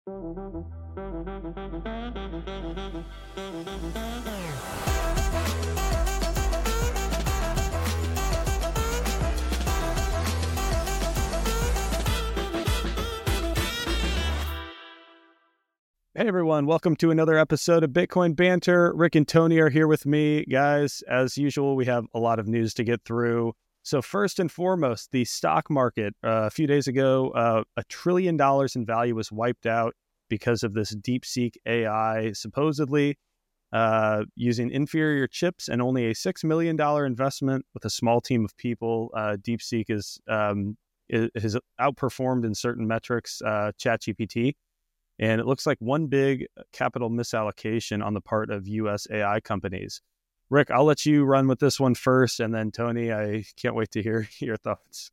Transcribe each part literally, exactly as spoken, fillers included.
Hey everyone, welcome to another episode of Bitcoin Banter. Rick and Tony are here with me. Guys, as usual, we have a lot of news to get through. So first and foremost, the stock market. Uh, a few days ago, uh, a trillion dollars in value was wiped out because of this DeepSeek A I, supposedly uh, using inferior chips and only a six million dollars investment with a small team of people. Uh, DeepSeek is, um, is, has outperformed in certain metrics, uh, ChatGPT. And it looks like one big capital misallocation on the part of U S A I companies. Rick, I'll let you run with this one first. And then Tony, I can't wait to hear your thoughts.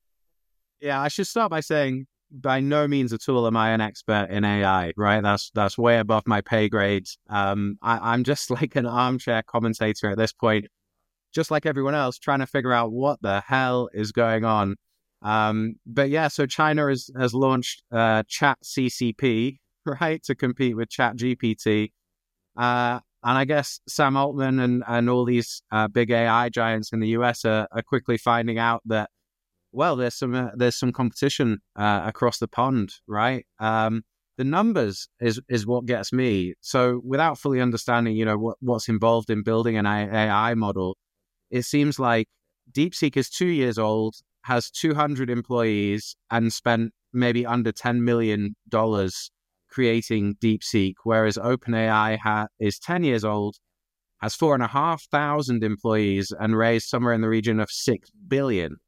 Yeah, I should start by saying by no means at all am I an expert in A I, right? That's that's way above my pay grade. Um, I, I'm just like an armchair commentator at this point, just like everyone else, trying to figure out what the hell is going on. Um, but yeah, so China has, has launched uh, Chat C C P, right, to compete with Chat G P T. Uh, and I guess Sam Altman and, and all these uh, big A I giants in the U S are, are quickly finding out that, well, there's some uh, there's some competition uh, across the pond, right? Um, the numbers is is what gets me. So without fully understanding, you know, what, what's involved in building an A I model, it seems like DeepSeek is two years old, has two hundred employees, and spent maybe under ten million dollars creating DeepSeek, whereas OpenAI ha- is ten years old, has four thousand five hundred employees, and raised somewhere in the region of six billion dollars.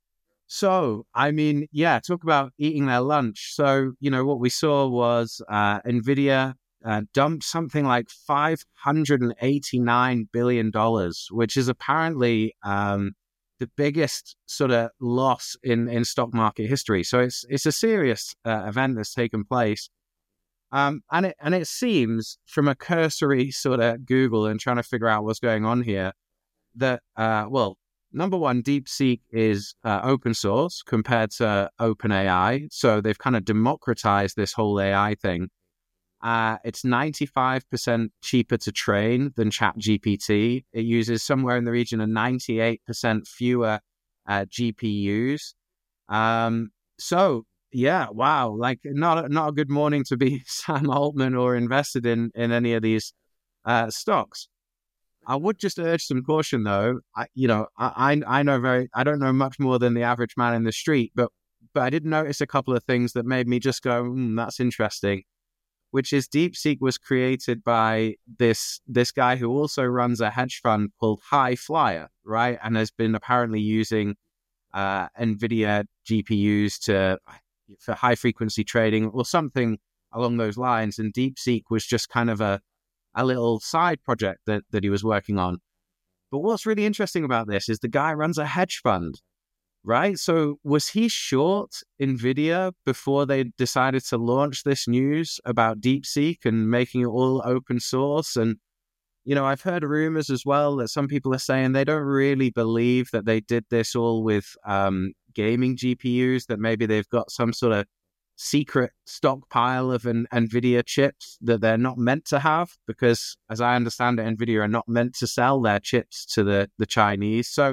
So, I mean, yeah, talk about eating their lunch. So, you know, what we saw was uh, NVIDIA uh, dumped something like five hundred eighty-nine billion dollars, which is apparently... Um, the biggest sort of loss in, in stock market history. So it's it's a serious uh, event that's taken place. Um, and it and it seems from a cursory sort of Google and trying to figure out what's going on here that, uh, well, number one, DeepSeek is uh, open source compared to OpenAI. So they've kind of democratized this whole A I thing. Uh, it's ninety-five percent cheaper to train than ChatGPT. It uses somewhere in the region of ninety-eight percent fewer uh, G P Us. Um, so, yeah, wow, like not a, not a good morning to be Sam Altman or invested in, in any of these uh, stocks. I would just urge some caution, though. I, you know, I I know very I don't know much more than the average man in the street, but but I did notice a couple of things that made me just go, mm, that's interesting. Which is DeepSeek was created by this this guy who also runs a hedge fund called High Flyer, right? And has been apparently using uh, NVIDIA G P Us to for high frequency trading or something along those lines. And DeepSeek was just kind of a, a little side project that, that he was working on. But what's really interesting about this is the guy runs a hedge fund. Right? So was he short NVIDIA before they decided to launch this news about DeepSeek and making it all open source? And, you know, I've heard rumors as well that some people are saying they don't really believe that they did this all with um, gaming G P Us, that maybe they've got some sort of secret stockpile of an NVIDIA chips that they're not meant to have, because as I understand it, NVIDIA are not meant to sell their chips to the, the Chinese. So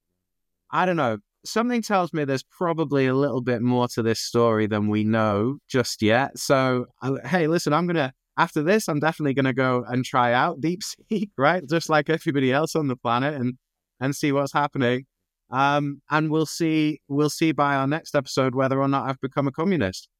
I don't know. Something tells me there's probably a little bit more to this story than we know just yet. So, uh, hey, listen, I'm going to, after this, I'm definitely going to go and try out DeepSeek, right? Just like everybody else on the planet, and and see what's happening. Um, and we'll see, we'll see by our next episode whether or not I've become a communist.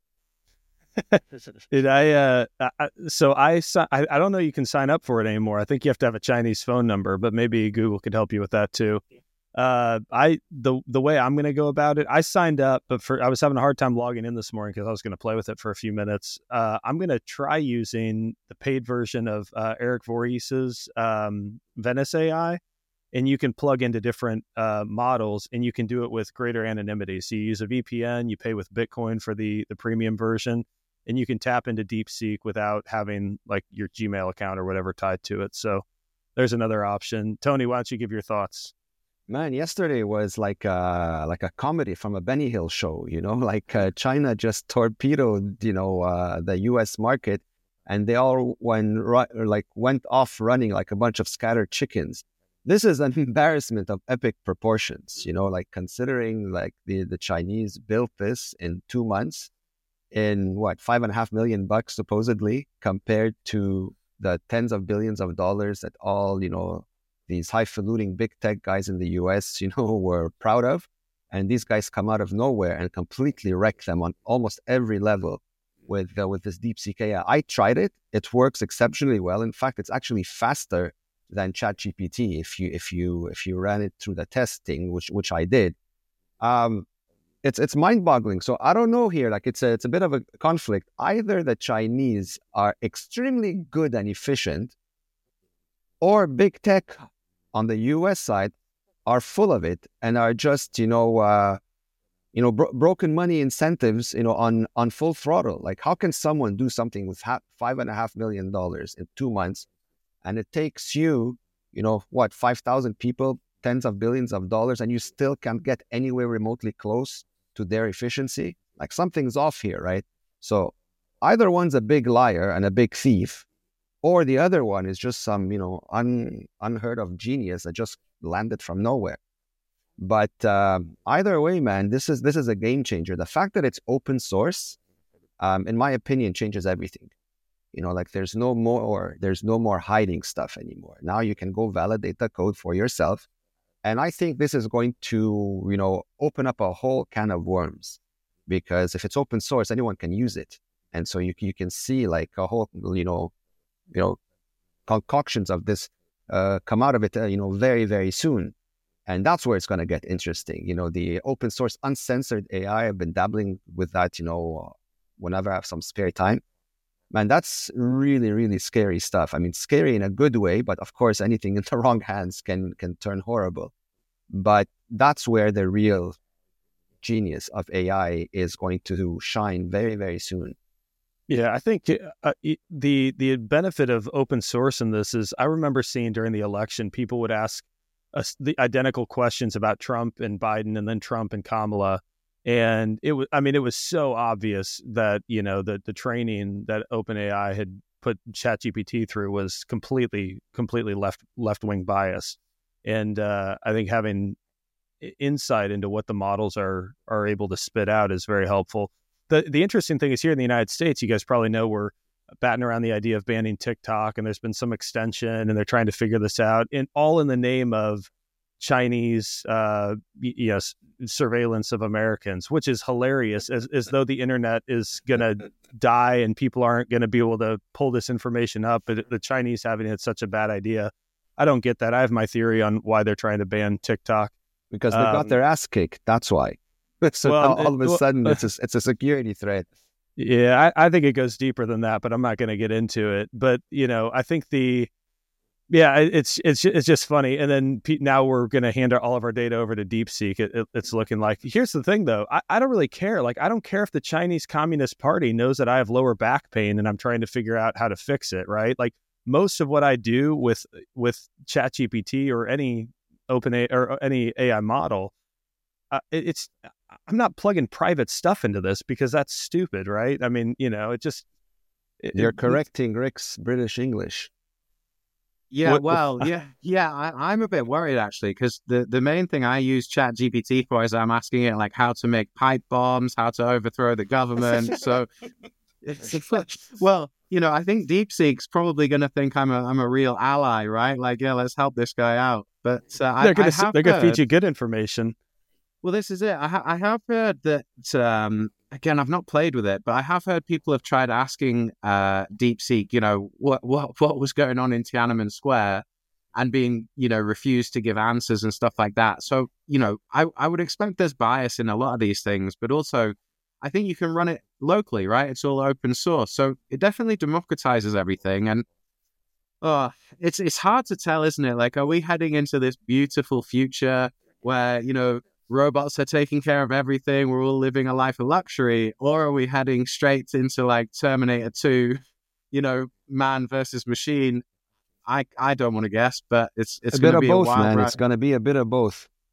Did I, uh, I, so I, I, I don't know you can sign up for it anymore. I think you have to have a Chinese phone number, but maybe Google could help you with that too. Uh, I the the way I'm going to go about it, I signed up, but for I was having a hard time logging in this morning because I was going to play with it for a few minutes. Uh, I'm going to try using the paid version of uh, Eric Voorhees's um, Venice A I, and you can plug into different uh, models, and you can do it with greater anonymity. So you use a V P N, you pay with Bitcoin for the the premium version, and you can tap into DeepSeek without having like your Gmail account or whatever tied to it. So there's another option. Tony, why don't you give your thoughts? Man, yesterday was like a, like a comedy from a Benny Hill show, you know, like uh, China just torpedoed, you know, uh, the U S market, and they all went, ru- like went off running like a bunch of scattered chickens. This is an embarrassment of epic proportions, you know, like considering like the, the Chinese built this in two months in what, five and a half million bucks, supposedly, compared to the tens of billions of dollars that all, you know, these highfalutin big tech guys in the U S, you know, were proud of. And these guys come out of nowhere and completely wreck them on almost every level with uh, with this DeepSeek A I. I tried it. It works exceptionally well. In fact, it's actually faster than ChatGPT if you if you if you ran it through the testing, which which I did. Um, it's it's mind-boggling. So I don't know here. Like it's a it's a bit of a conflict. Either the Chinese are extremely good and efficient, or big tech on the U S side are full of it and are just, you know, uh, you know, bro- broken money incentives, you know, on, on full throttle. Like, how can someone do something with ha- five and a half million dollars in two months, and it takes you, you know, what, five thousand people, tens of billions of dollars, and you still can't get anywhere remotely close to their efficiency? Like, something's off here, right? So either one's a big liar and a big thief, or the other one is just some, you know, un, unheard of genius that just landed from nowhere. But uh, either way, man, this is this is a game changer. The fact that it's open source, um, in my opinion, changes everything. You know, like there's no more there's no more hiding stuff anymore. Now you can go validate the code for yourself, and I think this is going to, you know, open up a whole can of worms, because if it's open source, anyone can use it, and so you you can see like a whole, you know. you know, concoctions of this uh, come out of it, uh, you know, very, very soon. And that's where it's going to get interesting. You know, the open source uncensored A I, I've been dabbling with that, you know, uh, whenever I have some spare time. Man, that's really, really scary stuff. I mean, scary in a good way, but of course, anything in the wrong hands can can turn horrible. But that's where the real genius of A I is going to shine very, very soon. Yeah, I think uh, the the benefit of open source in this is, I remember seeing during the election, people would ask us the identical questions about Trump and Biden, and then Trump and Kamala, and it was, I mean, it was so obvious that, you know, the the training that OpenAI had put ChatGPT through was completely completely left left wing bias, and uh, I think having insight into what the models are are able to spit out is very helpful. The the interesting thing is, here in the United States, you guys probably know, we're batting around the idea of banning TikTok, and there's been some extension, and they're trying to figure this out, in all in the name of Chinese uh, you know, surveillance of Americans, which is hilarious, as, as though the internet is going to die and people aren't going to be able to pull this information up. But the Chinese having it such a bad idea. I don't get that. I have my theory on why they're trying to ban TikTok. Because they um, got their ass kicked. That's why. So well, all, all of a well, sudden, it's a, it's a security threat. Yeah, I, I think it goes deeper than that, but I'm not going to get into it. But, you know, I think the, yeah, it's it's it's just funny. And then now we're going to hand our, all of our data over to DeepSeek. It, it, it's looking like, here's the thing, though. I, I don't really care. Like, I don't care if the Chinese Communist Party knows that I have lower back pain and I'm trying to figure out how to fix it, right? Like, most of what I do with with ChatGPT or any open A, or any A I model, uh, it, it's I'm not plugging private stuff into this, because that's stupid, right? I mean, you know, it just it, you're it, correcting Rick's British English. Yeah, what, well, yeah, yeah. I, I'm a bit worried, actually, because the, the main thing I use ChatGPT for is I'm asking it like how to make pipe bombs, how to overthrow the government. So, it's, well, you know, I think DeepSeek's probably going to think I'm a I'm a real ally, right? Like, yeah, let's help this guy out. But uh, they're going to they're going to feed you good information. Well, this is it. I, ha- I have heard that, um, again, I've not played with it, but I have heard people have tried asking uh, DeepSeek, you know, what, what what was going on in Tiananmen Square, and being, you know, refused to give answers and stuff like that. So, you know, I, I would expect there's bias in a lot of these things, but also I think you can run it locally, right? It's all open source. So it definitely democratizes everything. And oh, it's it's hard to tell, isn't it? Like, are we heading into this beautiful future where, you know, robots are taking care of everything, we're all living a life of luxury, or are we heading straight into like Terminator two, you know, man versus machine? I I don't want to guess, but it's it's a bit of both, a wild man. ride. It's going to be a bit of both.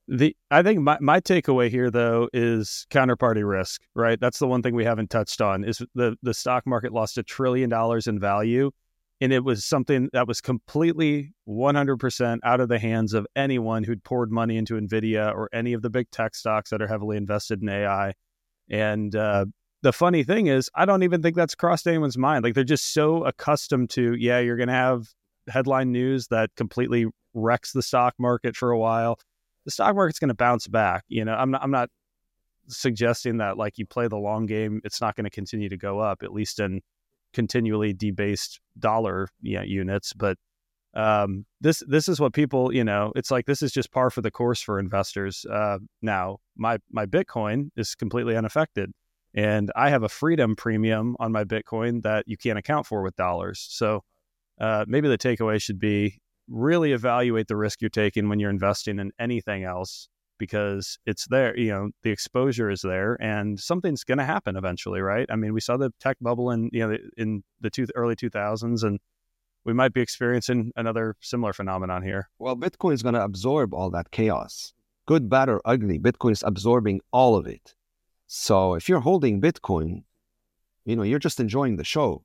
The I think my, my takeaway here, though, is counterparty risk, right? That's the one thing we haven't touched on, is the, the stock market lost a trillion dollars in value, and it was something that was completely one hundred percent out of the hands of anyone who'd poured money into NVIDIA or any of the big tech stocks that are heavily invested in A I. And uh, the funny thing is, I don't even think that's crossed anyone's mind. Like, they're just so accustomed to, yeah, you're going to have headline news that completely wrecks the stock market for a while. The stock market's going to bounce back. You know, I'm not, I'm not suggesting that, like, you play the long game, it's not going to continue to go up, at least in continually debased dollar you know, units. But um, this, this is what people, you know, it's like, this is just par for the course for investors. Uh, now my, my Bitcoin is completely unaffected, and I have a freedom premium on my Bitcoin that you can't account for with dollars. So uh, maybe the takeaway should be, really evaluate the risk you're taking when you're investing in anything else, because it's there, you know, the exposure is there, and something's going to happen eventually, right? I mean, we saw the tech bubble in, you know, in the two, early two thousands, and we might be experiencing another similar phenomenon here. Well, Bitcoin is going to absorb all that chaos. Good, bad, or ugly, Bitcoin is absorbing all of it. So if you're holding Bitcoin, you know, you're just enjoying the show.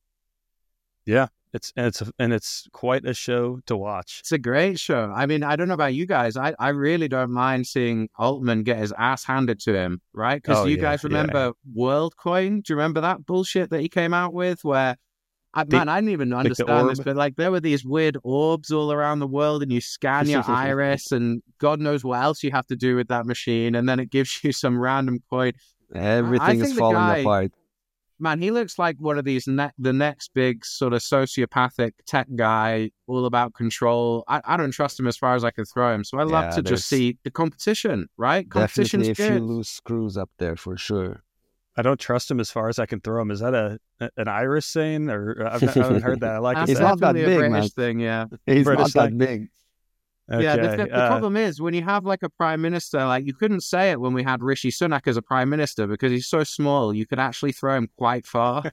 Yeah. It's and it's and it's quite a show to watch. It's a great show. I mean, I don't know about you guys. I, I really don't mind seeing Altman get his ass handed to him, right? Because oh, you yeah, guys remember yeah. WorldCoin? Do you remember that bullshit that he came out with? Where, I, the, man, I didn't even understand this, but like there were these weird orbs all around the world, and you scan your iris, and God knows what else you have to do with that machine, and then it gives you some random coin. Everything is falling guy, apart. Man, he looks like one of these, ne- the next big sort of sociopathic tech guy, all about control. I, I don't trust him as far as I can throw him. So I love yeah, to just see the competition, right? Competition's definitely a good. few loose screws up there for sure. I don't trust him as far as I can throw him. Is that a an Irish saying? Or I've not, I haven't heard that. I like That's it. He's not that a big, British man. thing, yeah. He's British not thing. that big. Okay. Yeah, the, the, the uh, problem is when you have like a prime minister, like you couldn't say it when we had Rishi Sunak as a prime minister because he's so small. You could actually throw him quite far.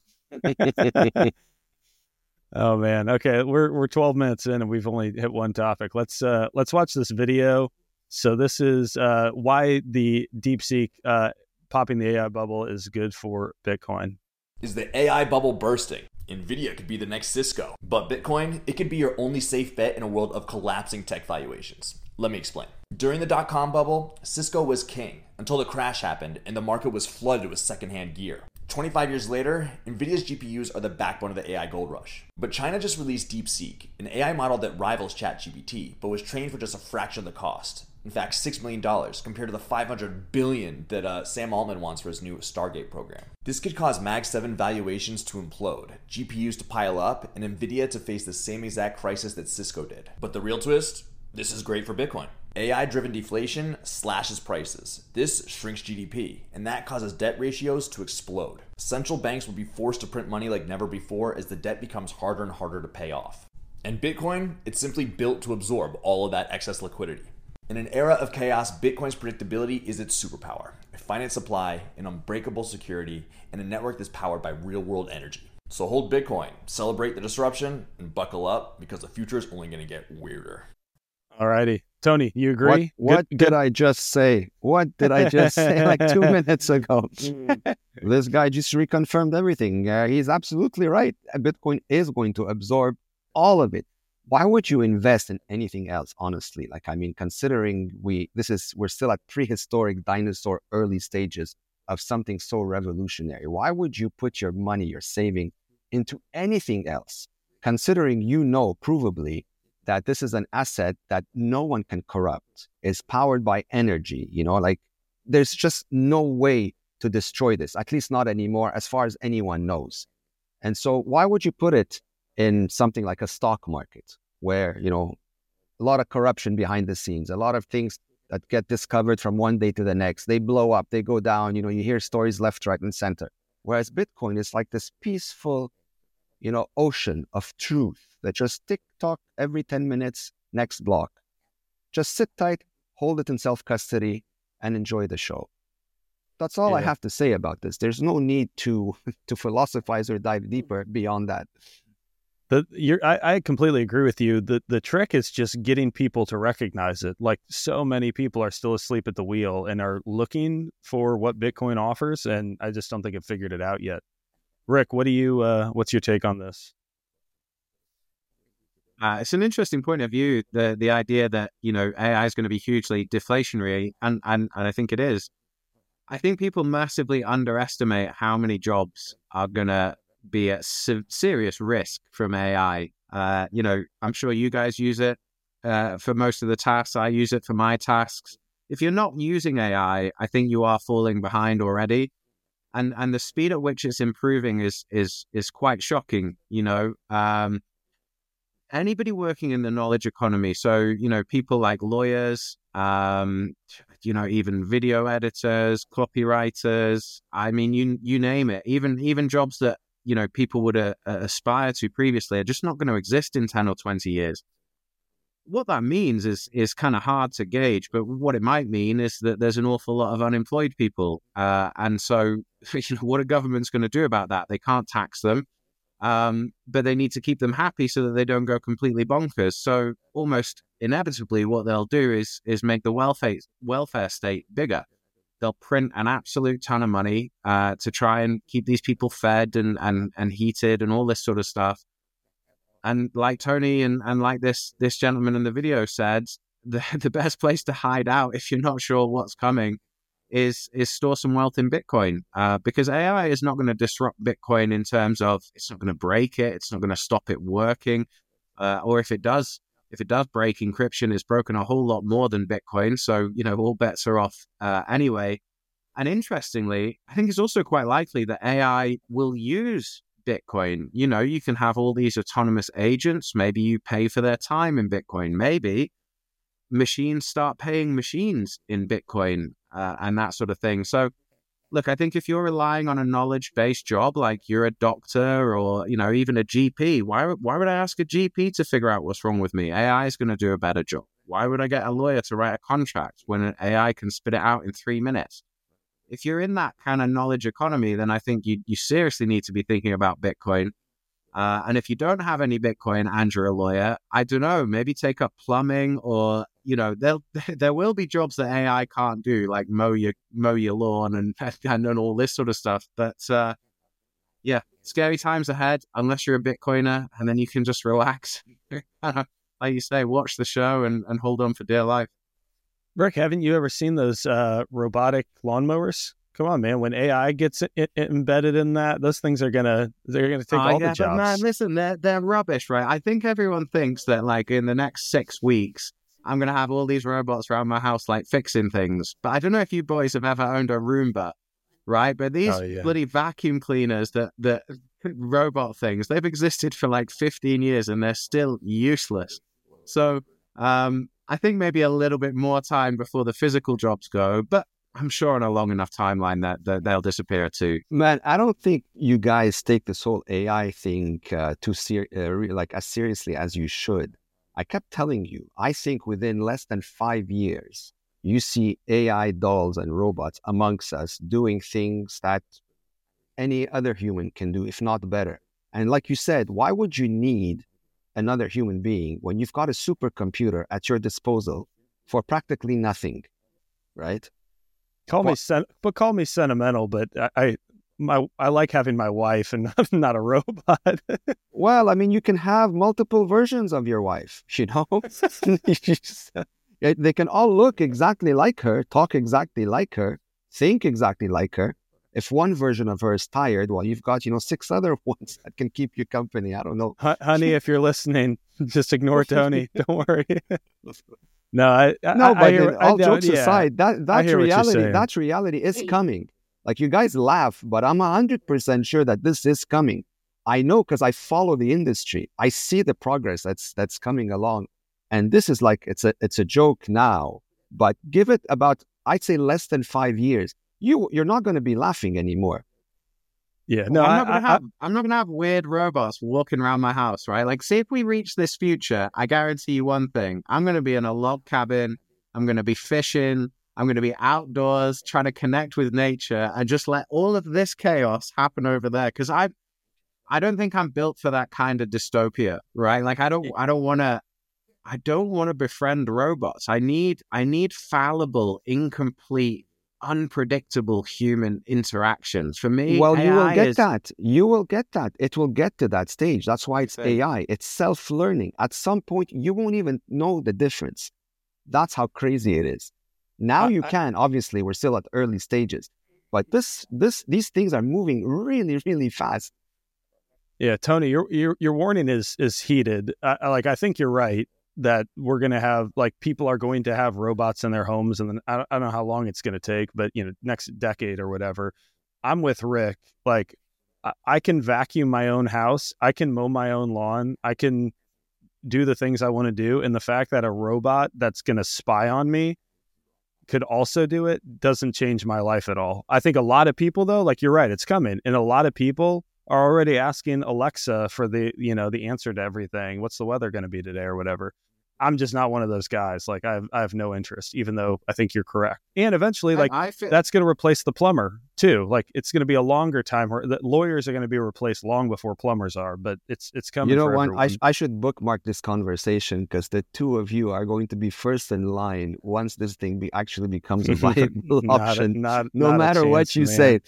Oh man. Okay, we're we're twelve minutes in and we've only hit one topic. Let's uh let's watch this video. So this is uh why the DeepSeek uh popping the A I bubble is good for Bitcoin. Is the A I bubble bursting? NVIDIA could be the next Cisco, but Bitcoin, it could be your only safe bet in a world of collapsing tech valuations. Let me explain. During the dot-com bubble, Cisco was king until the crash happened and the market was flooded with secondhand gear. twenty-five years later, NVIDIA's G P Us are the backbone of the A I gold rush. But China just released DeepSeek, an A I model that rivals ChatGPT, but was trained for just a fraction of the cost. In fact, six million dollars compared to the five hundred billion dollars that uh, Sam Altman wants for his new Stargate program. This could cause Mag seven valuations to implode, G P Us to pile up, and NVIDIA to face the same exact crisis that Cisco did. But the real twist? This is great for Bitcoin. A I-driven deflation slashes prices. This shrinks G D P, and that causes debt ratios to explode. Central banks will be forced to print money like never before as the debt becomes harder and harder to pay off. And Bitcoin, it's simply built to absorb all of that excess liquidity. In an era of chaos, Bitcoin's predictability is its superpower. A finite supply, an unbreakable security, and a network that's powered by real-world energy. So hold Bitcoin, celebrate the disruption, and buckle up because the future is only going to get weirder. Alrighty. Tony, you agree? What, what good, did good. I just say? What did I just say like two minutes ago? This guy just reconfirmed everything. Uh, he's absolutely right. Bitcoin is going to absorb all of it. Why would you invest in anything else, honestly? Like, I mean, considering we, this is, we're still at prehistoric dinosaur early stages of something so revolutionary. Why would you put your money, your saving into anything else? Considering, you know, provably that this is an asset that no one can corrupt, is powered by energy, you know, like there's just no way to destroy this, at least not anymore, as far as anyone knows. And so why would you put it in something like a stock market where, you know, a lot of corruption behind the scenes, a lot of things that get discovered from one day to the next, they blow up, they go down, you know, you hear stories left, right, and center. Whereas Bitcoin is like this peaceful, you know, ocean of truth that just tick-tock every ten minutes, next block. Just sit tight, hold it in self-custody, and enjoy the show. That's all Yeah. I have to say about this. There's no need to to philosophize or dive deeper beyond that. The you're, I, I completely agree with you. The the trick is just getting people to recognize it. Like, so many people are still asleep at the wheel and are looking for what Bitcoin offers, and I just don't think I've figured it out yet. Rick, what do you? Uh, what's your take on this? Uh, it's an interesting point of view. The the idea that, you know, A I is going to be hugely deflationary, and, and and I think it is. I think people massively underestimate how many jobs are going to be at se- serious risk from A I. Uh, you know, I'm sure you guys use it uh, for most of the tasks. I use it for my tasks. If you're not using A I, I think you are falling behind already. And and the speed at which it's improving is is is quite shocking. You know, um, anybody working in the knowledge economy, so, you know, people like lawyers, um, you know, even video editors, copywriters. I mean, you you name it. Even even jobs that, you know, people would uh, aspire to previously are just not going to exist in ten or twenty years. What that means is is kind of hard to gauge, but what it might mean is that there's an awful lot of unemployed people. Uh, and so, you know, what are governments going to do about that? They can't tax them, um, but they need to keep them happy so that they don't go completely bonkers. So almost inevitably, what they'll do is is make the welfare welfare state bigger. They'll print an absolute ton of money uh, to try and keep these people fed and, and, and heated and all this sort of stuff. And like Tony and, and like this this gentleman in the video said, the, the best place to hide out if you're not sure what's coming is is store some wealth in Bitcoin. Uh, because A I is not going to disrupt Bitcoin in terms of it's not going to break it, it's not going to stop it working. Uh, or if it does, If it does break, encryption is broken a whole lot more than Bitcoin. So, you know, all bets are off uh, anyway. And interestingly, I think it's also quite likely that A I will use Bitcoin. You know, you can have all these autonomous agents. Maybe you pay for their time in Bitcoin. Maybe machines start paying machines in Bitcoin uh, and that sort of thing. So, look, I think if you're relying on a knowledge-based job, like you're a doctor or, you know, even a G P, why, why would I ask a G P to figure out what's wrong with me? A I is going to do a better job. Why would I get a lawyer to write a contract when an A I can spit it out in three minutes? If you're in that kind of knowledge economy, then I think you, you seriously need to be thinking about Bitcoin. Uh, and if you don't have any Bitcoin and you're a lawyer, I don't know, maybe take up plumbing or, you know, there there will be jobs that A I can't do, like mow your mow your lawn and and, and all this sort of stuff. But uh, yeah, scary times ahead unless you're a Bitcoiner, and then you can just relax. Like you say, watch the show and, and hold on for dear life. Rick, haven't you ever seen those uh, robotic lawnmowers? Come on, man. When A I gets it, it, embedded in that, those things are gonna they're gonna take oh, all yeah, the jobs. But man, listen, they're they're rubbish, right? I think everyone thinks that like in the next six weeks, I'm gonna have all these robots around my house like fixing things. But I don't know if you boys have ever owned a Roomba, right? But these oh, yeah. bloody vacuum cleaners, that that robot things, they've existed for like fifteen years and they're still useless. So um, I think maybe a little bit more time before the physical jobs go, but I'm sure on a long enough timeline that, that they'll disappear too. Man, I don't think you guys take this whole A I thing uh, too ser- uh, re- like as seriously as you should. I kept telling you, I think within less than five years, you see A I dolls and robots amongst us doing things that any other human can do, if not better. And like you said, why would you need another human being when you've got a supercomputer at your disposal for practically nothing, right? Call me, sen- but call me sentimental. But I, I, my, I like having my wife and not, not a robot. Well, I mean, you can have multiple versions of your wife. You know, they can all look exactly like her, talk exactly like her, think exactly like her. If one version of her is tired, well, you've got, you know, six other ones that can keep you company. I don't know, H- honey. If you're listening, just ignore Tony. Don't worry. No, I, I no, but I hear, all I, jokes yeah, aside, that that reality, that saying. reality is coming. Like, you guys laugh, but I'm a hundred percent sure that this is coming. I know because I follow the industry. I see the progress that's that's coming along, and this is like it's a it's a joke now. But give it about, I'd say, less than five years. You you're not going to be laughing anymore. Yeah, no, I'm I, not gonna I, have I, I'm not gonna have weird robots walking around my house, right? Like, see, if we reach this future, I guarantee you one thing: I'm gonna be in a log cabin. I'm gonna be fishing. I'm gonna be outdoors, trying to connect with nature, and just let all of this chaos happen over there. Because I, I don't think I'm built for that kind of dystopia, right? Like, I don't, I don't want to, I don't want to befriend robots. I need, I need fallible, incomplete, unpredictable human interactions. For me, Well, A I you will get is, that. You will get that. It will get to that stage. That's why it's Okay. A I. It's self-learning. At some point, you won't even know the difference. That's how crazy it is. Now I- you I- can. Obviously, we're still at early stages, but this, this, these things are moving really, really fast. Yeah, Tony, your your your warning is is heated. I, I- like I think you're right that we're going to have like people are going to have robots in their homes, and then I don't, I don't know how long it's going to take, but you know, next decade or whatever. I'm with Rick. Like I, I can vacuum my own house, I can mow my own lawn, I can do the things I want to do, and the fact that a robot that's going to spy on me could also do it doesn't change my life at all. I think a lot of people though, like you're right, it's coming, and a lot of people are already asking Alexa for the, you know, the answer to everything. What's the weather going to be today or whatever. I'm just not one of those guys. Like I have, I have no interest, even though I think you're correct. And eventually, like I feel, that's going to replace the plumber too. Like it's going to be a longer time where the lawyers are going to be replaced long before plumbers are, but it's, it's coming. You know for what? everyone. I, sh- I should bookmark this conversation because the two of you are going to be first in line once this thing be, actually becomes a viable Not a- option. not- no not a matter what chance, you man. say.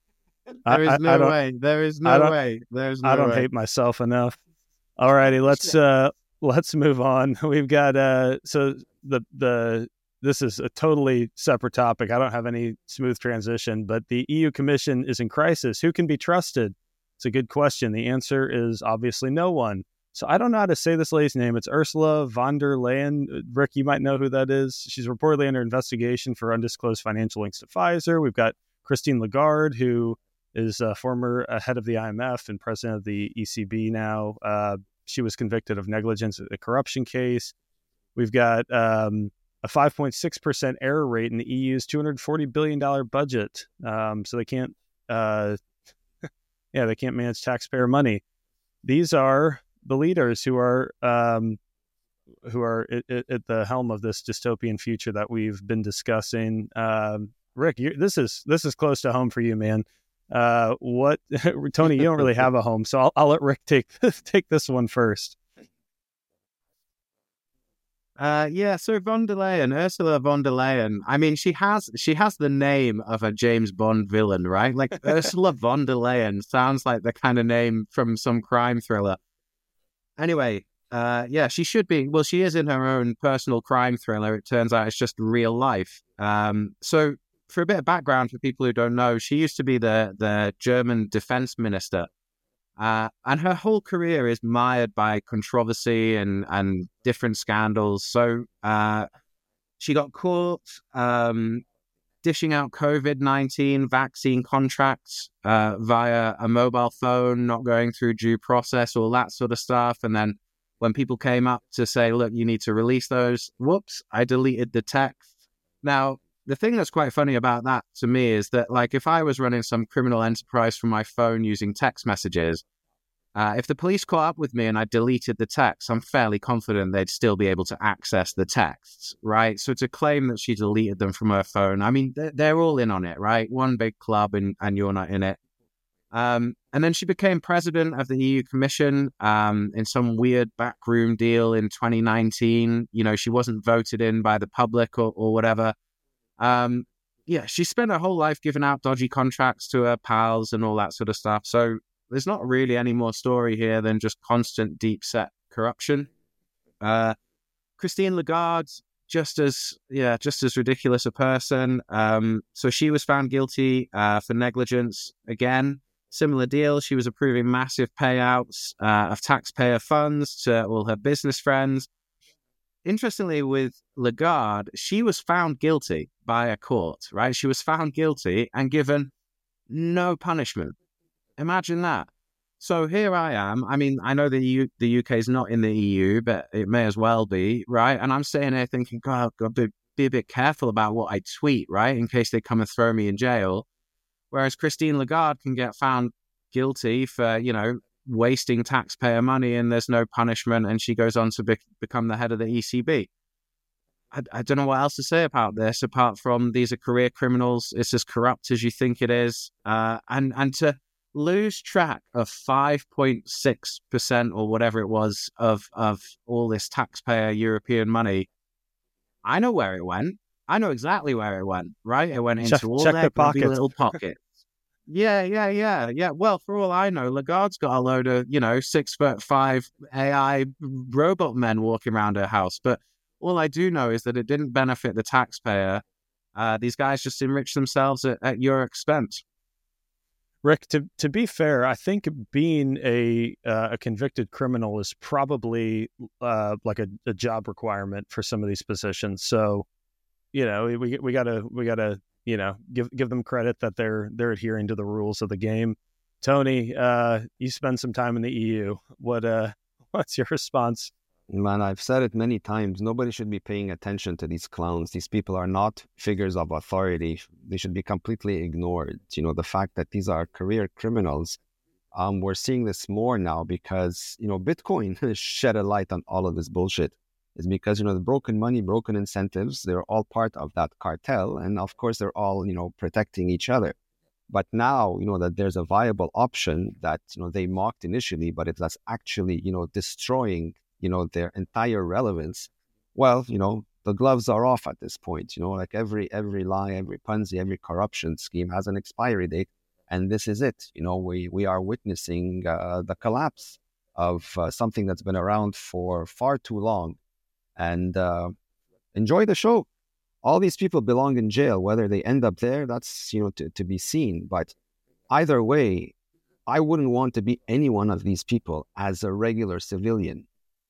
I- there is I- no I don't- way. There is I no don't- way. There's no I don't way. hate myself enough. All righty, let's uh let's move on. We've got uh so the the this is a totally separate topic. I don't have any smooth transition, but the E U Commission is in crisis. Who can be trusted? It's a good question. The answer is obviously no one. So I don't know how to say this lady's name. It's Ursula von der Leyen. Rick, you might know who that is. She's reportedly under investigation for undisclosed financial links to Pfizer. We've got Christine Lagarde, who is a former uh, head of the I M F and president of the E C B now. Uh, she was convicted of negligence in a corruption case. We've got um, a five point six percent error rate in the E U's two hundred forty billion dollars budget. Um, so they can't, uh, yeah, they can't manage taxpayer money. These are the leaders who are um, who are at, at the helm of this dystopian future that we've been discussing. Um, Rick, you, this is this is close to home for you, man. Uh, what, Tony? You don't really have a home, so I'll, I'll let Rick take take this one first. Uh, yeah, so von der Leyen, Ursula von der Leyen. I mean, she has she has the name of a James Bond villain, right? Like Ursula von der Leyen sounds like the kind of name from some crime thriller. Anyway, uh, yeah, she should be. Well, she is in her own personal crime thriller. It turns out it's just real life. Um, so for a bit of background for people who don't know, she used to be the the German defense minister. Uh, and her whole career is mired by controversy and, and different scandals. So uh, she got caught um, dishing out COVID nineteen vaccine contracts uh, via a mobile phone, not going through due process, all that sort of stuff. And then when people came up to say, look, you need to release those, whoops, I deleted the text. Now, the thing that's quite funny about that to me is that, like, if I was running some criminal enterprise from my phone using text messages, uh, if the police caught up with me and I deleted the text, I'm fairly confident they'd still be able to access the texts, right? So to claim that she deleted them from her phone, I mean, they're, they're all in on it, right? One big club and, and you're not in it. Um, and then she became president of the E U Commission um, in some weird backroom deal in twenty nineteen. You know, she wasn't voted in by the public or, or whatever. Um, yeah, she spent her whole life giving out dodgy contracts to her pals and all that sort of stuff. So there's not really any more story here than just constant deep set corruption. Uh, Christine Lagarde, just as yeah, just as ridiculous a person. Um, so she was found guilty uh, for negligence again. Similar deal. She was approving massive payouts uh, of taxpayer funds to all her business friends. Interestingly, with Lagarde, she was found guilty by a court, right? She was found guilty and given no punishment. Imagine that. So here I am. I mean, I know the E U, the U K is not in the E U, but it may as well be, right? And I'm sitting there thinking, God, I've got to be a bit careful about what I tweet, right? In case they come and throw me in jail. Whereas Christine Lagarde can get found guilty for, you know, wasting taxpayer money and there's no punishment, and she goes on to be- become the head of the E C B. I, I don't know what else to say about this apart from these are career criminals. It's as corrupt as you think it is. Uh, and, and to lose track of five point six percent or whatever it was of, of all this taxpayer European money, I know where it went. I know exactly where it went, right? It went into check, all check their the grubby pockets. little pockets. Yeah, yeah, yeah, yeah. Well, for all I know, Lagarde's got a load of, you know, six foot five A I robot men walking around her house. But all I do know is that it didn't benefit the taxpayer. Uh, these guys just enriched themselves at, at your expense. Rick, to to be fair, I think being a uh, a convicted criminal is probably uh, like a, a job requirement for some of these positions. So, you know, we we gotta we gotta you know give give them credit that they're they're adhering to the rules of the game. Tony, uh, you spend some time in the E U. What uh, what's your response? Man, I've said it many times. Nobody should be paying attention to these clowns. These people are not figures of authority. They should be completely ignored. You know, the fact that these are career criminals, um, we're seeing this more now because, you know, Bitcoin has shed a light on all of this bullshit. It's because, you know, the broken money, broken incentives, they're all part of that cartel. And of course, they're all, you know, protecting each other. But now, you know, that there's a viable option that, you know, they mocked initially, but it that's actually, you know, destroying you know, their entire relevance, well, you know, the gloves are off at this point. You know, like every every lie, every Ponzi, every corruption scheme has an expiry date. And this is it. You know, we, we are witnessing uh, the collapse of uh, something that's been around for far too long. And uh, enjoy the show. All these people belong in jail. Whether they end up there, that's, you know, to, to be seen. But either way, I wouldn't want to be any one of these people as a regular civilian.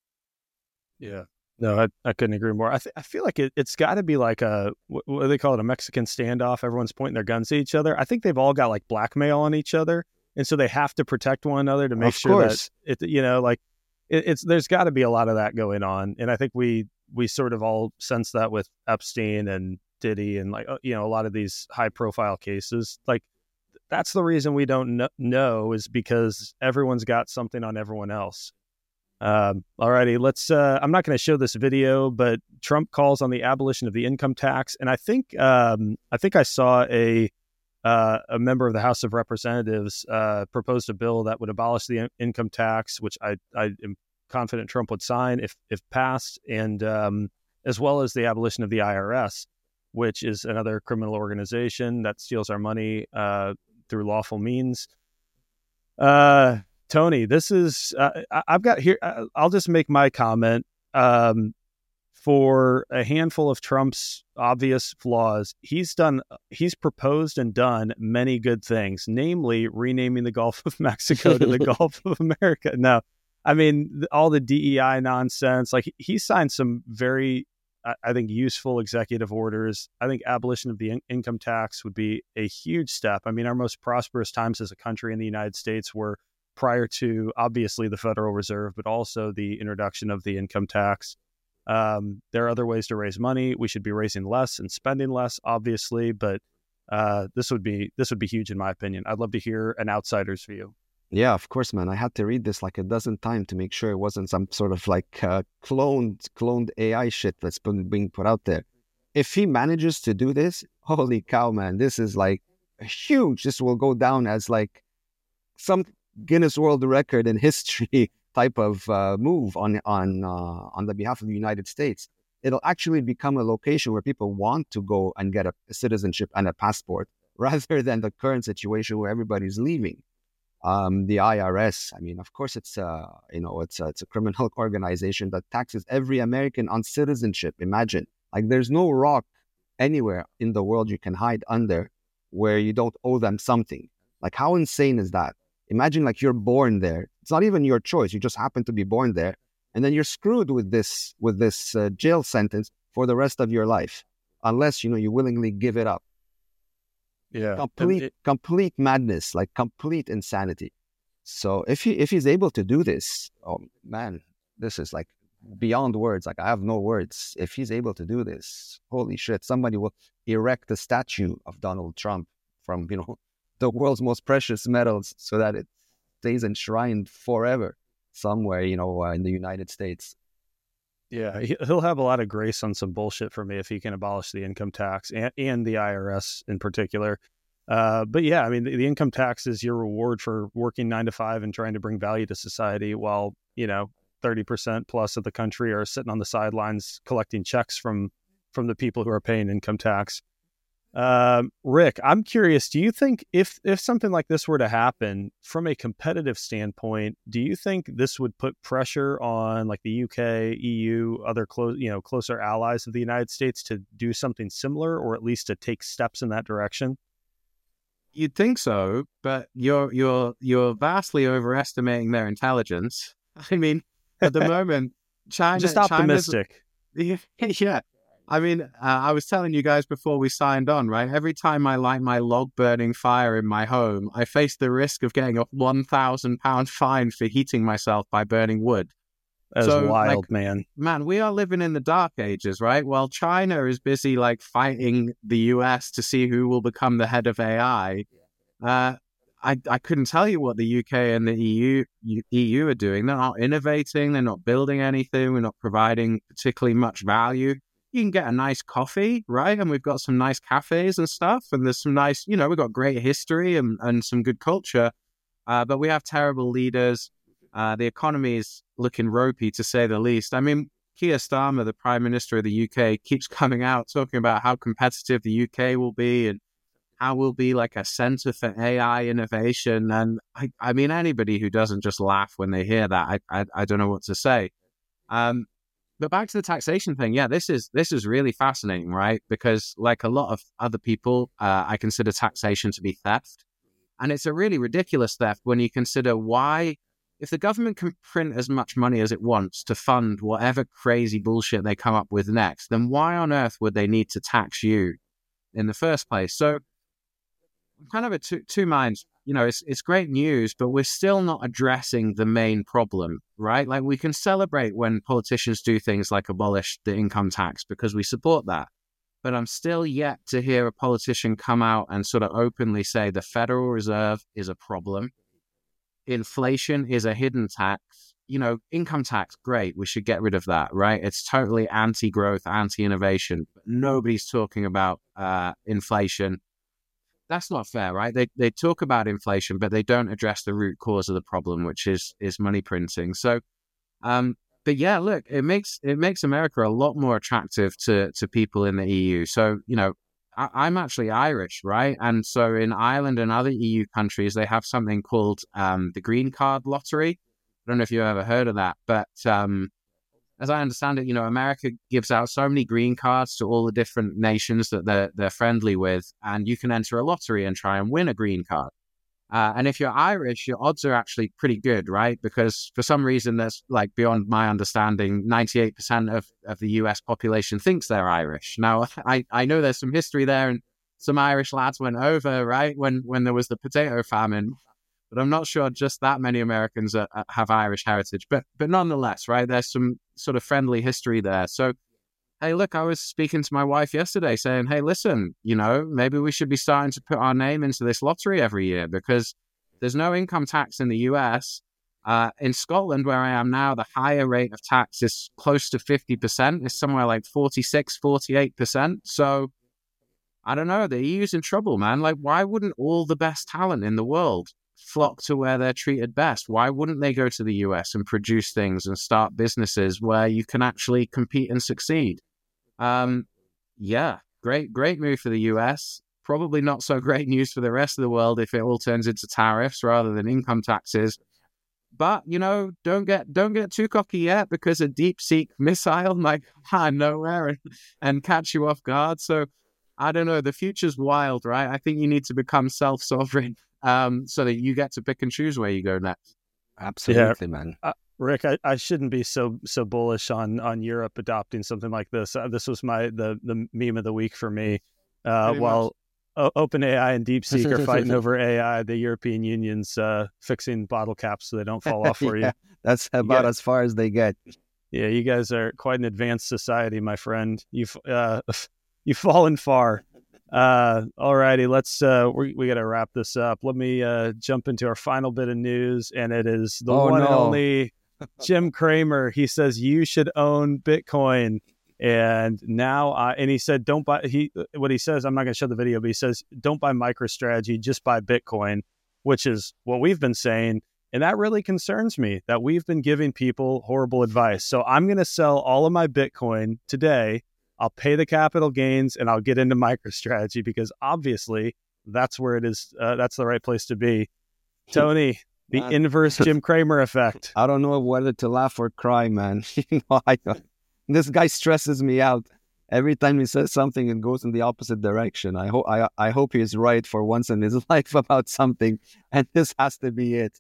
Yeah, no, I, I couldn't agree more. I th- I feel like it, it's got to be like a, what, what do they call it, a Mexican standoff? Everyone's pointing their guns at each other. I think they've all got like blackmail on each other. And so they have to protect one another to make of sure course. that, it, you know, like it, it's, there's got to be a lot of that going on. And I think we, we sort of all sense that with Epstein and Diddy and like, you know, a lot of these high profile cases. Like that's the reason we don't kn- know is because everyone's got something on everyone else. Um, alrighty, let's, uh, I'm not going to show this video, but Trump calls on the abolition of the income tax. And I think, um, I think I saw a, uh, a member of the House of Representatives, uh, proposed a bill that would abolish the in- income tax, which I, I am confident Trump would sign if, if passed. And, um, as well as the abolition of the I R S, which is another criminal organization that steals our money, uh, through lawful means. Uh, Tony, this is, uh, I've got here, I'll just make my comment. Um, for a handful of Trump's obvious flaws, he's done, he's proposed and done many good things, namely renaming the Gulf of Mexico to the Gulf of America. No, I mean, all the D E I nonsense, like he signed some very, I think, useful executive orders. I think abolition of the in- income tax would be a huge step. I mean, our most prosperous times as a country in the United States were prior to obviously the Federal Reserve, but also the introduction of the income tax. Um, there are other ways to raise money. We should be raising less and spending less, obviously, but uh, this would be this would be huge in my opinion. I'd love to hear an outsider's view. Yeah, of course, man. I had to read this like a dozen times to make sure it wasn't some sort of like uh, cloned cloned A I shit that's been being put out there. If he manages to do this, holy cow, man, this is like huge. This will go down as like some Guinness World Record in history type of uh, move on on uh, on the behalf of the United States. It'll actually become a location where people want to go and get a, a citizenship and a passport rather than the current situation where everybody's leaving. Um, the I R S, I mean, of course, it's a, you know, it's a, it's a criminal organization that taxes every American on citizenship. Imagine, like, there's no rock anywhere in the world you can hide under where you don't owe them something. Like, how insane is that? Imagine like you're born there. It's not even your choice. You just happen to be born there. And then you're screwed with this, with this uh, jail sentence for the rest of your life, unless, you know, you willingly give it up. Yeah. Complete, it, complete madness, like complete insanity. So if he, if he's able to do this, oh man, this is like beyond words. Like I have no words. If he's able to do this, holy shit, somebody will erect a statue of Donald Trump from, you know, the world's most precious metals so that it stays enshrined forever somewhere, you know, uh, in the United States. Yeah, he'll have a lot of grace on some bullshit for me if he can abolish the income tax and, and the I R S in particular. Uh, but yeah, I mean, the, the income tax is your reward for working nine to five and trying to bring value to society, while, you know, thirty percent plus of the country are sitting on the sidelines collecting checks from from the people who are paying income tax. Um, Rick, I'm curious, do you think if if something like this were to happen from a competitive standpoint, do you think this would put pressure on like the U K, E U, other close, you know, closer allies of the United States to do something similar, or at least to take steps in that direction? You'd think so, but you're you're you're vastly overestimating their intelligence. I mean, at the moment, China just optimistic. China's, yeah. I mean, uh, I was telling you guys before we signed on, right? Every time I light my log burning fire in my home, I face the risk of getting a one thousand pound fine for heating myself by burning wood. That's so, wild, like, man. Man, we are living in the dark ages, right? While China is busy like fighting the U S to see who will become the head of A I, uh, I, I couldn't tell you what the U K and the E U E U are doing. They're not innovating. They're not building anything. We're not providing particularly much value. You can get a nice coffee, right? And we've got some nice cafes and stuff. And there's some nice, you know, we've got great history and, and some good culture. Uh, but we have terrible leaders. Uh, the economy is looking ropey, to say the least. I mean, Keir Starmer, the Prime Minister of the U K, keeps coming out talking about how competitive the U K will be and how we'll be like a center for A I innovation. And I, I mean, anybody who doesn't just laugh when they hear that, I, I, I don't know what to say. Um, but back to the taxation thing. Yeah, this is this is really fascinating, right? Because like a lot of other people, uh, I consider taxation to be theft. And it's a really ridiculous theft when you consider why. If the government can print as much money as it wants to fund whatever crazy bullshit they come up with next, then why on earth would they need to tax you in the first place? So I'm kind of at two, two minds. You know, it's it's great news, but we're still not addressing the main problem, right? Like, we can celebrate when politicians do things like abolish the income tax because we support that. But I'm still yet to hear a politician come out and sort of openly say the Federal Reserve is a problem. Inflation is a hidden tax. You know, income tax, great. We should get rid of that, right? It's totally anti-growth, anti-innovation. But nobody's talking about uh, inflation. That's not fair, right? They they talk about inflation, but they don't address the root cause of the problem, which is is money printing. So, um, but yeah, look, it makes it makes America a lot more attractive to to people in the E U. So, you know, I'm actually Irish, right? And so in Ireland and other E U countries, they have something called um, the Green Card Lottery. I don't know if you've ever heard of that, but um, as I understand it, you know, America gives out so many green cards to all the different nations that they're, they're friendly with, and you can enter a lottery and try and win a green card. Uh, and if you're Irish, your odds are actually pretty good, right? Because for some reason, that's like beyond my understanding, ninety-eight percent of, of the U S population thinks they're Irish. Now, I, I know there's some history there and some Irish lads went over, right, when, when there was the potato famine. But I'm not sure just that many Americans are, have Irish heritage. But but nonetheless, right, there's some sort of friendly history there. So, hey, look, I was speaking to my wife yesterday saying, hey, listen, you know, maybe we should be starting to put our name into this lottery every year because there's no income tax in the U S. Uh, in Scotland, where I am now, the higher rate of tax is close to fifty percent. It's somewhere like forty-six, forty-eight percent. So, I don't know, the E U's in trouble, man. Like, why wouldn't all the best talent in the world flock to where they're treated best? Why wouldn't they go to the U S and produce things and start businesses where you can actually compete and succeed? Um, yeah, great, great move for the U S. Probably not so great news for the rest of the world if it all turns into tariffs rather than income taxes. But, you know, don't get don't get too cocky yet, because a deep-seek missile might come out of nowhere and, and catch you off guard. So, I don't know. The future's wild, right? I think you need to become self-sovereign um, so that you get to pick and choose where you go next. Absolutely, yeah. man. Uh, Rick, I, I shouldn't be so so bullish on on Europe adopting something like this. Uh, this was my the the meme of the week for me. Uh, while o- OpenAI and DeepSeek are fighting over A I, the European Union's uh, fixing bottle caps so they don't fall off for yeah, you. That's about yeah. as far as they get. Yeah, you guys are quite an advanced society, my friend. You've uh, you've fallen far. Uh, all righty, let's uh, we we got to wrap this up. Let me uh, jump into our final bit of news, and it is the oh, one no. and only Jim Cramer. He says you should own Bitcoin. And now, I, and he said, don't buy, he, what he says, I'm not going to show the video, but he says, don't buy MicroStrategy, just buy Bitcoin, which is what we've been saying. And that really concerns me that we've been giving people horrible advice. So I'm going to sell all of my Bitcoin today. I'll pay the capital gains and I'll get into MicroStrategy because obviously that's where it is. Uh, that's the right place to be. Tony, the uh, inverse Jim Cramer effect. I don't know whether to laugh or cry, man. you know, I, this guy stresses me out. Every time he says something, it goes in the opposite direction. I hope I, I hope he's right for once in his life about something, and this has to be it.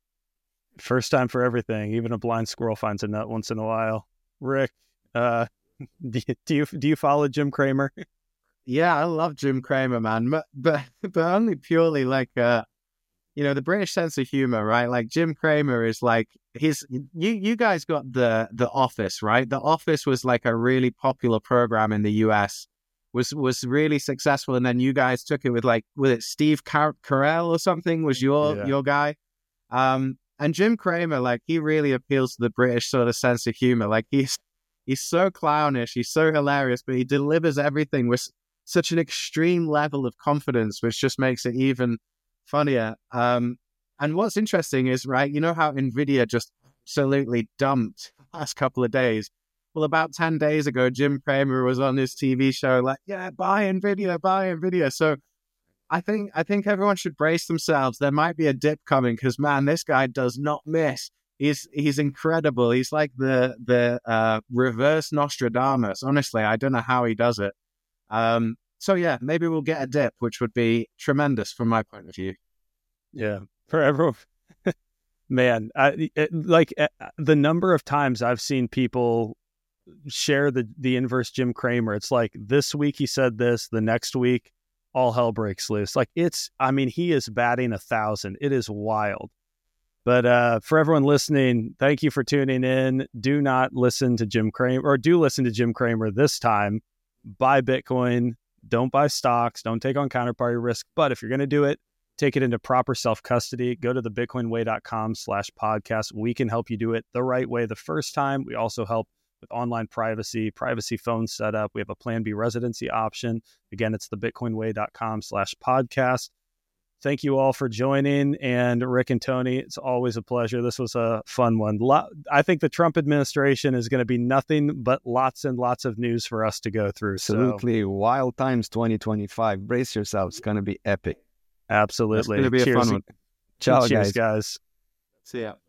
First time for everything. Even a blind squirrel finds a nut once in a while. Rick, uh, do you, do you do you follow Jim Cramer? Yeah, I love Jim Cramer, man, but but, but only purely like uh, you know, the British sense of humor, right? Like Jim Cramer is like he's you you guys got the the Office, right? The Office was like a really popular program in the U S. Was was really successful, and then you guys took it with like was it Steve Car- Carell or something? Was your yeah. your guy? Um, and Jim Cramer, like he really appeals to the British sort of sense of humor. Like he's he's so clownish, he's so hilarious, but he delivers everything with such an extreme level of confidence, which just makes it even funnier. Um, and what's interesting is, right, you know how NVIDIA just absolutely dumped the last couple of days? Well, about ten days ago, Jim Cramer was on his T V show like, yeah, buy NVIDIA, buy NVIDIA. So I think I think everyone should brace themselves. There might be a dip coming because, man, this guy does not miss. He's he's incredible. He's like the, the uh, reverse Nostradamus. Honestly, I don't know how he does it. Um, so, yeah, maybe we'll get a dip, which would be tremendous from my point of view. Yeah, for everyone. Man, I, it, like uh, the number of times I've seen people share the the inverse Jim Cramer. It's like this week he said this, the next week all hell breaks loose. Like it's, I mean, he is batting a thousand. It is wild. But uh, for everyone listening, thank you for tuning in. Do not listen to Jim Cramer, or do listen to Jim Cramer this time. Buy Bitcoin. Don't buy stocks. Don't take on counterparty risk. But if you're going to do it, take it into proper self-custody. Go to the bitcoinway.com slash podcast. We can help you do it the right way the first time. We also help with online privacy, privacy phone setup. We have a Plan B residency option. Again, it's the bitcoinway.com slash podcast. Thank you all for joining. And Rick and Tony, it's always a pleasure. This was a fun one. I think the Trump administration is going to be nothing but lots and lots of news for us to go through. Absolutely. So. Wild times twenty twenty-five. Brace yourselves. It's going to be epic. Absolutely. It's going to be Cheers. a fun one. Ciao, Cheers, guys. guys. See ya.